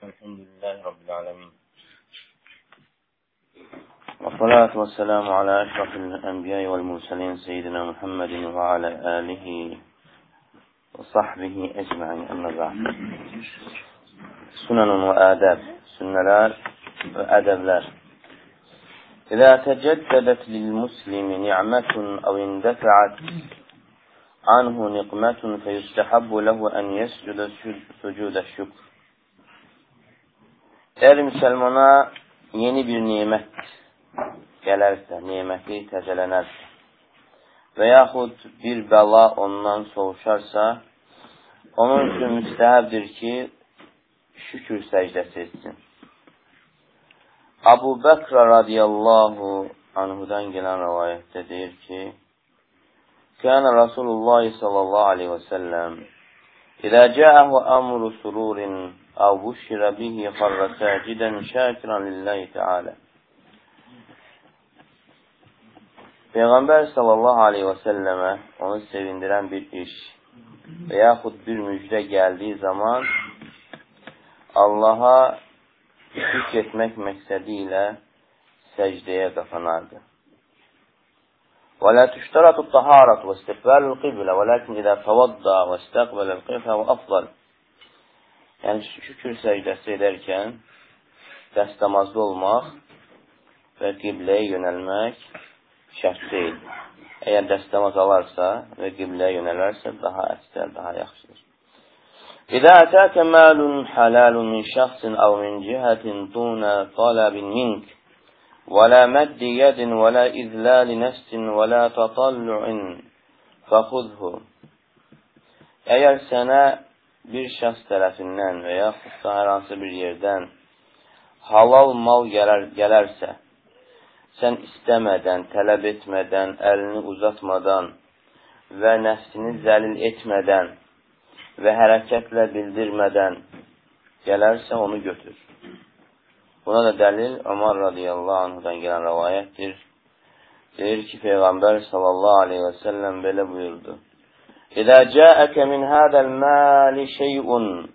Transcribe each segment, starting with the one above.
الحمد لله رب العالمين والصلاة والسلام على أشرف الأنبياء والمرسلين سيدنا محمد وعلى آله وصحبه أجمعين. أما بعد. سنن وآداب سنلار وأدبلار. إذا تجددت للمسلم نعمة أو اندفعت عنه نقمة فيستحب له أن يسجد سجود الشكر. Eğer Müslümana yeni bir nimet gələrsə, niməti təzələnərsə və yaxud bir bəla ondan soğuşarsa, onun üçün müstəhəbdir ki, şükür səcdəsi etsin. Abu Bakr radiyallahu anhudan gələn rivayətdə deyir ki, Kânə Rasulullah sallallahu aleyhi və səlləm İzə cəəhu əmru sururin أو بشر به خر ساجدا شاكرا لله تعالى. Peyğəmbər sallallahu aleyhi və səlləmə onu sevindirən bir iş və yaxud bir müjdə gəldiyi zaman Allaha şükür etmək məqsədi ilə səcdəyə qapanardı. وَلَا تُشْتَرَطُ الطَّهَارَةُ وَاسْتِقْبَالُ الْقِبْلَةِ وَلَكِنْ إِذَا تَوَضَّأَ وَاسْتَقْبَلَ الْقِبْلَةَ وَأَفْضَلُ. Yəni, şükür səcdəsi edərkən dəstəmazlı olmaq və qibləyə yönəlmək şərt deyil. Əgər dəstəmaz alarsa və qibləyə yönələrsə, daha əksər, daha yaxşıdır. İzə ətəkə məlun haləlun min şəxsin əv min cihətin dunə taləbin mink və lə məddi yədin və lə izləli nəfsin və lə tətallu'in fəxudhu. Əgər sənə bir şəxs tərəfindən və yaxud da hər hansı bir yerdən halal mal gələrsə, sən istəmədən, tələb etmədən, əlini uzatmadan və nəfsini zəlil etmədən və hərəkətlə bildirmədən gələrsə, onu götür. Buna da dəlil Ömər radiyallahu anhudan gələn rivayətdir. Deyir ki, Peyğəmbər sallallahu aleyhi və səlləm belə buyurdu. إذا جاءك من هذا المال شيء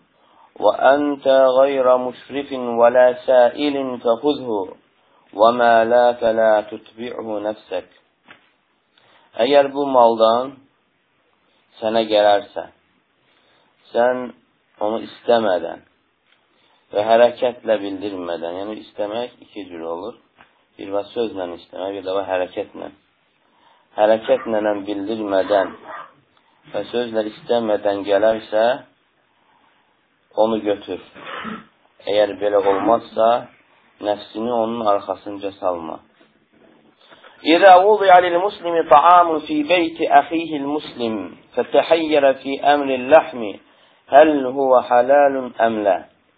وأنت غير مشرف ولا سائل فخذه وما لا فلا تتبعه نفسك. Əgər bu maldan sənə gələrsə, sən onu istəmədən və hərəkətlə bildirmədən, yəni istəmək iki cür olur. Bir və sözlə istəmək, bir də və hərəkətlə. Hərəkətlə bildirmədən və sözlə istəmədən gələrsə, onu götür. Əgər belə olmazsa, nəfsini onun arxasınca salma. İzə vudi'a lil-muslimi ta'amun fi beyti əxihil-muslim fətəxəyyərə fi əmril-ləhmi həl huvə halalun əmlə.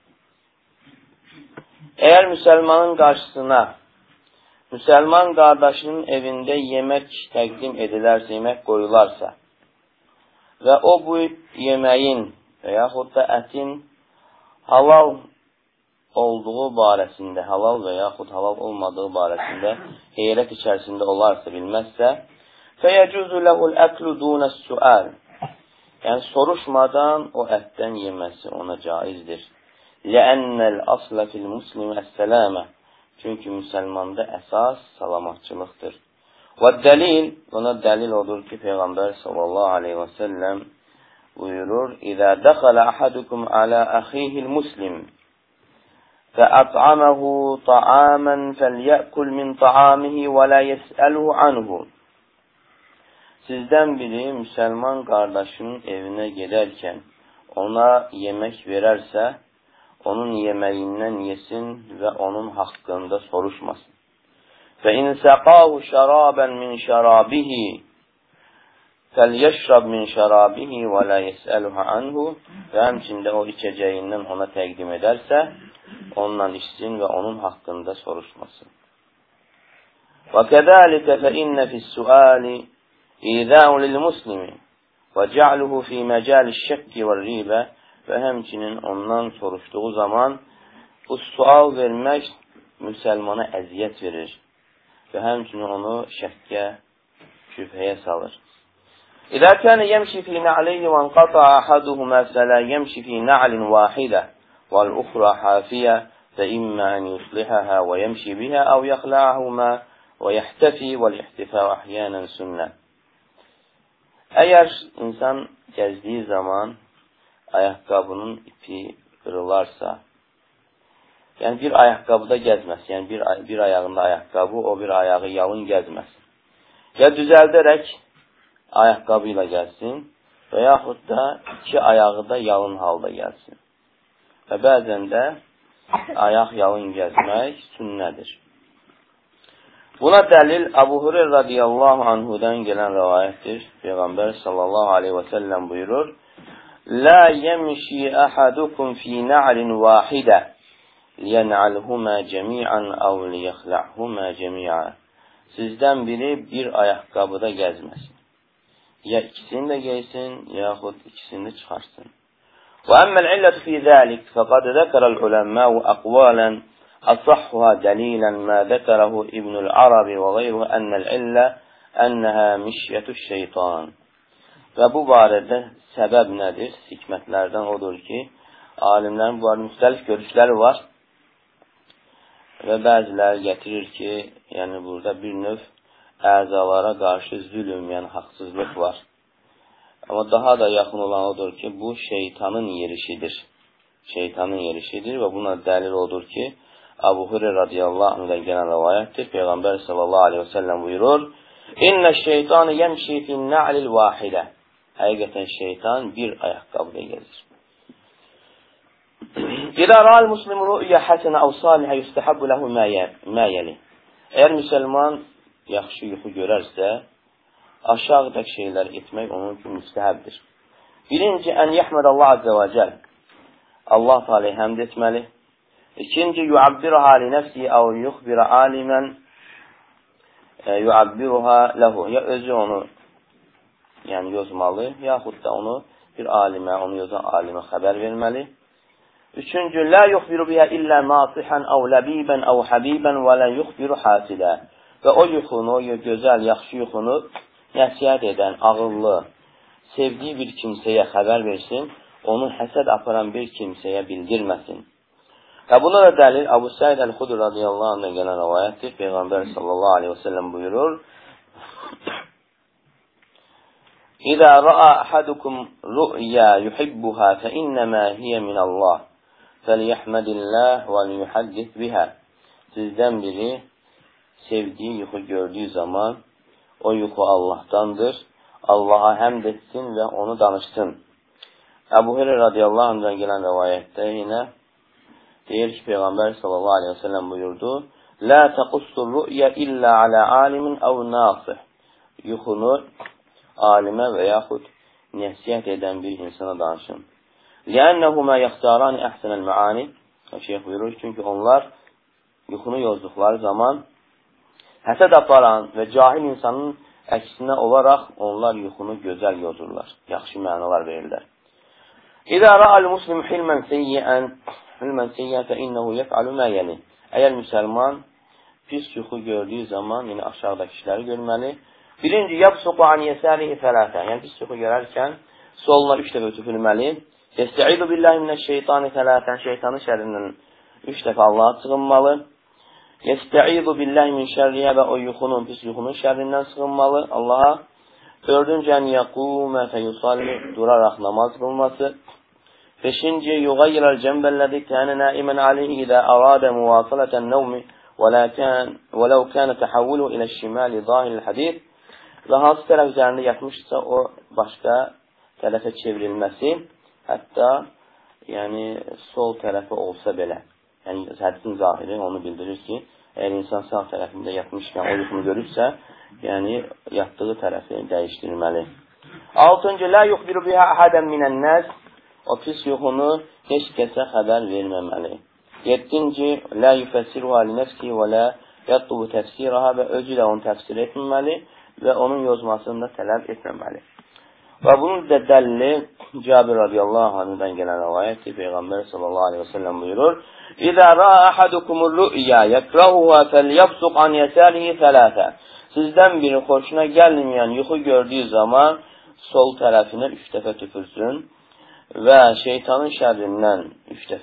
Əgər müsəlmanın qarşısına, müsəlman qardaşının evində yemək təqdim edilərsə, yemək qoyularsa, və o bu yeməyin və yaxud da ətin halal olduğu barəsində, halal və yaxud halal olmadığı barəsində heyrət içərisində olarsa, bilməzsə, fəyəcuzu ləhul əklu dunəs sual. Yəni, soruşmadan o ətdən yeməsi ona caizdir. Ləənnəl aslə fil muslim əs-sələmə. Çünki müsəlmanda əsas salamatçılıqdır. Və dəlil, buna dəlil odur ki, Peyğəmbər sallallahu aleyhi və səlləm buyurur, İzə dəxələ əhadukum alə əxihil muslim fəət'aməhu ta'amən fəlyəkul min ta'amihi və lə yəsəluhu anhu. Sizdən biri müsəlman qardaşının evinə gedərkən ona yemək verərsə, onun yeməyindən yesin və onun haqqında soruşmasın. فَإِنْ سَقَاهُ شَرَابًا مِنْ شَرَابِهِ فَلْيَشْرَبْ مِنْ شَرَابِهِ وَلَا يَسْأَلُهَ عَنْهُ. Və həmçində o içəcəyindən ona təqdim edərsə, ondan içsin və onun haqqında soruşmasın. وَكَذَلِكَ فَإِنَّ فِي السُّؤَالِ إِذَاءٌ لِلْمُسْلِمِ وَجَعْلُهُ فِي مَجَالِ الشَّكِّ وَالرِّيبَةِ. Və həmçinin ondan soruşduğu zaman bu sual vermək müsəlmana əziyyət verir və həmçinin onu şəkkə, şübhəyə salır. İzə kənə yəmşi fi nə'leyhi və enqata'a ahaduhumə fələ yəmşi fi nə'lin vahidə وَالْأُخْرَى حَافِيَةً فَإِمَّا أَنْ يُصْلِحَهَا وَيَمْشِي بِهَا أَوْ يَخْلَعَهُمَا وَيَحْتَفِي وَالْاِحْتِفَاءُ أَحْيَانًا سُنَّةً. Əgər insan gəzdiyi zaman ayaqqabının ipi qırılarsa, yəni bir ayaqqabıda gəzməsin, yəni bir ayağında ayaqqabı, o bir ayağı yalın gəzməsin. Ya düzəldərək ayaqqabı ilə gəlsin və yaxud da iki ayağı da yalın halda gəlsin. Və bəzən də ayaq yalın gəzmək sünnədir. Buna dəlil Əbu Hureyra radiyallahu anhudan gələn rivayətdir. Peyğəmbər sallallahu aleyhi və səlləm buyurur: "La yemşi ahadukum fi na'lin wahidə liyen'alhuma cemi'an aw liyakhla'huma cemi'a." Sizdən biri bir ayaqqabıda gəzməsin. Ya ikisini də geysin, yaxud ikisini də çıxarsın. وأما العلة في ذلك فقد ذكر العلماء أقوالا أصحها دليلا ما ذكره ابن العربي وغيره أن العلة أنها مشية الشيطان. Və bu barədə səbəb nədir? Hikmətlərdən odur ki, alimlərin bu arada müxtəlif görüşləri var və bəziləri gətirir ki, yəni burada bir növ əzalara qarşı zülm, yəni haqsızlıq var. Amma daha da yaxın olan odur ki, bu şeytanın yerişidir. Şeytanın yerişidir və buna dəlil odur ki, Əbu Hureyra radiyallahu anhdan gələn rivayətdir. Peyğəmbər sallallahu aleyhi və səlləm buyurur: "İnnə şeytanı yemşi fin na'lil vahidə." Həqiqətən şeytan bir ayaqqabıda gəzir. İzə ra'al muslimu ru'ya hasenə əv salihə yustahabbu lehu ma yeli. Əgər müsəlman yaxşı yuxu görərsə, aşağıdakı şeylər etmək onun üçün müstəhəbdir. Birinci, ən yəhmədəllah azə və cəl. Allah Teala'ya həmd etməli. İkinci, yu'abbirha li nəfsi əv yuxbira alimən yu'abbirha lehu. Ya özü onu yəni yozmalı, yaxud da onu bir alimə, onu yozan alimə xəbər verməli. Üçüncü, la yuxbiru biha illə nasihan əv ləbibən əv habibən və la yuxbiru hasidə. Və o yuxunu, o gözəl, yaxşı yuxunu nəsihət edən, ağıllı, sevdiyi bir kimsəyə xəbər versin, onu həsəd aparan bir kimsəyə bildirməsin. Və buna da dəlil Əbu Səid Əl-Xudri radiyallahu anhdan gələn rivayətdir. Peyğəmbər sallallahu aleyhi və səlləm buyurur: "İzə ra'a ahadukum ru'ya yuhibbuha fe innema hiye min Allah. Felyahmadillah və liyuhaddis biha." Sizdən biri sevdiyi yuxu gördüyü zaman o yuxu Allah'tandır. Allah'a həmd etsin və onu danışsın. Əbu Hureyra radiyallahu anhdan gələn rivayətdə yenə deyir ki, Peyğəmbər sallallahu aleyhi və səlləm buyurdu: "La taqussu ru'ya illa ala alimin əv nasih." Yuxunu alimə və yaxud nəsihət edən bir insana danışın. "Li'annahuma yaxtarani ahsanal maani." Şeyx buyurur, çünki onlar yuxunu yozduqları zaman həsəd aparan və cahil insanın əksinə olaraq onlar yuxunu gözəl yozurlar. Yaxşı mənalar verirlər. İzə ra'al muslim hilmən seyyiən fə innehu yef'alu mə yeli. Əgər müsəlman pis yuxu gördüyü zaman yine aşağıdakı işləri görməli. Birinci, yabsuqu an yesarihi fələtə. Yəni pis yuxu görərkən soluna 3 dəfə tüpürməli. Yestə'idu billahi minəşşeytani fələtən. Şeytanın şərrindən 3 dəfə Allah'a sığınmalı. Yestə'idu billahi min şərriyyə və o yuxunun, pis yuxunun şərrindən sığınmalı Allah'a. Dördüncü, ən yəqumə fəyusalli, duraraq namaz qılması. Beşinci, yuğayyirəl cəmbəlləzi kənə naimən aleyhi idə əradə muvasalətən nəvmi və ləv kənə təhəvvulu ilə şimali zahil hadid. Və hansı tərəf üzərində yatmışsa o başqa tərəfə çevrilməsi, hətta yəni sol tərəfi olsa belə. Yəni hədisin zahiri onu bildirir ki, əgər insan sağ tərəfində yatmışkən o yuxunu görürsə, yəni yatdığı tərəfi dəyişdirməli. Altıncı, la yuxbiru biha ahadən minən nəs. O pis yuxunu heç kəsə xəbər verməməli. Yedinci, la yufəssiruha li nəfsi və la yatlubu təfsiraha və özü ilə onu təfsir etməməli və onun yozmasını da tələb etməməli. Və bunun da dəlili Cabir radiyallahu anhdan gələn rivayətdir. Peyğəmbər sallallahu aleyhi və səlləm buyurur: "İzə ra'a ahadukumur ru'ya yekrahuha felyabsuq an yesarihi thalatha." Sizdən biri xoşuna gəlməyən yuxu gördüyü zaman sol tərəfinə 3 dəfə tüpürsün və şeytanın şərrindən 3 dəfə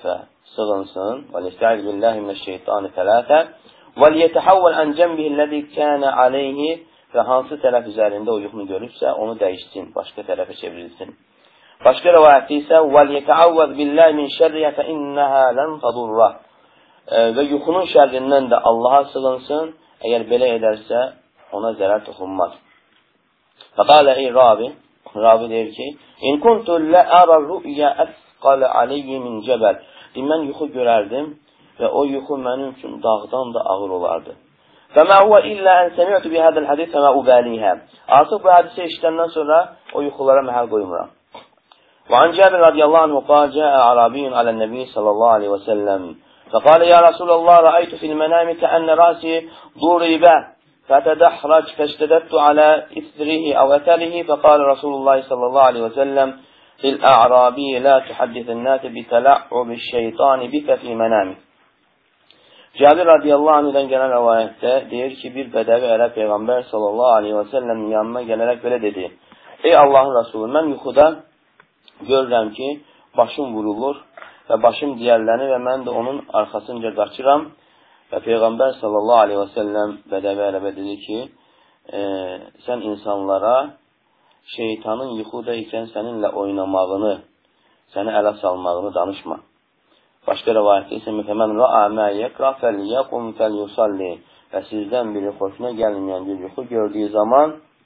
sığınsın. Və listə'iz billahi minəşşeytani tələfə və liyətəhəvvəl ən cəmbihiləzi kənə aleyhi və hansı tərəf üzərində o yuxunu görübsə, onu dəyişsin, başqa tərəfə çevrilsin. Başqa rəvayətdə isə və liyətəhəvvəl billahi min şərriyə fə innəhə lən tədurrah və yuxunun şərrindən də Allaha sığınsın, əgər belə edərsə, ona zərər toxunmaz. Fəqalə ey Ravi deyir ki, İn kuntu lə'ərə rü'yə əsqalə aleyhi min cəbəl. Mən yuxu görərdim və o yuxu mənim üçün dağdan da ağır olardı. Fəmə huvə illə ən səmiyyətü bihədəl hədis fəmə ubəliyhə. Artıq bu hədisi eşitəndən sonra o yuxulara məhəl qoymuram. Və an Cəbir radiyallahu anhu qal cəə Arabiyyun aləl-Nəbi sallallahu aleyhi və səlləm. Fəqalə ya Rasulallah, rəaytu fil mənəmi kəənnə rasi duribə. فتدحرج فاشتددت على إثره أو أثره فقال رسول الله صلى الله عليه وسلم للأعرابي لا تحدث الناس بتلعب الشيطان بك في منامك. Cəbir radiyallahu anhudan gələn rəvayətdə deyir ki, bir bədəvi ərəb Peyğəmbər sallallahu aleyhi və səlləmin yanına gələrək belə dedi. Ey Allahın Rasulü, mən yuxuda görürəm ki, başım vurulur və başım diyərlənir və mən də onun arxasınca qaçıram. Və Peyğəmbər sallallahu aleyhi və səlləm bədəvi ərəbə dedi ki, sən insanlara şeytanın yuxuda ikən səninlə oynamağını, səni ələ salmağını danışma. Başqa rəvayətdə isə Fəmən rə'a mə yəkrah fəlyəqum fəlyusalli. Və sizdən biri xoşuna gəlməyən bir yuxu gördüyü zaman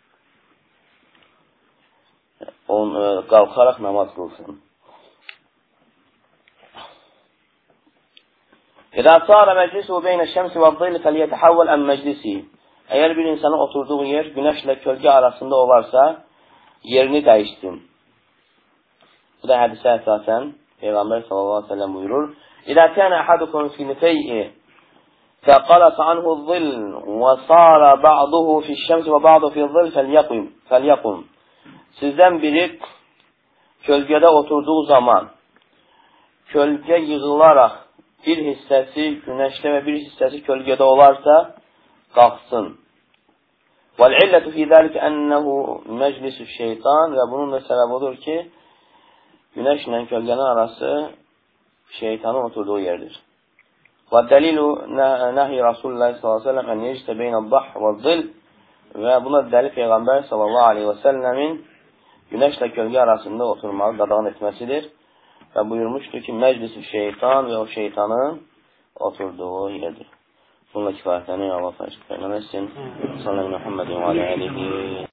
qalxaraq namaz qılsın. İzə sara məclisuhu beynə şəmsi və zilli fəliyətəhəvvəl ən məclisi. Əgər bir insanın oturduğu yer günəşlə kölgə arasında olarsa, yerini dəyişsin. Bu da hədisə əsasən Peyğəmbər sallallahu aleyhi ve sellem buyurur. İzə kənə əhədukum filfey'i fəqaləsə anhu zil və sara ba'duhu fi'ş-şəmsi və ba'duhu fi'z-zil fəlyəqum. Sizdən biri kölgədə oturduğu zaman kölgə yığılaraq bir hissəsi günəşdə və bir hissəsi kölgədə olarsa, qalxsın. وَالْعِلَّةُ فِي ذَلِكَ أَنَّهُ مَجْلِسُ şeytan və bunun da səbəbi odur ki, günəşlə kölgənin arası şeytanın oturduğu yerdir. وَالدَّلِيلُ نَهِي رَسُولُ اللّٰهِ sallallahu aleyhi ve sellem اَنْ يَجْتَ بَيْنَ الضَّحْ وَالظِّلِ və buna dəlil Peyğəmbər sallallahu aleyhi ve sellemin günəşlə kölgə arasında oturmağı qadağan etməsidir. Və buyurmuşdur ki, məclis-i şeytan və o şeytanın oturduğu yerdir. Bununla kifayətlənir Allah təşkil etsin. Sallallahu Muhammedin və aləlihi.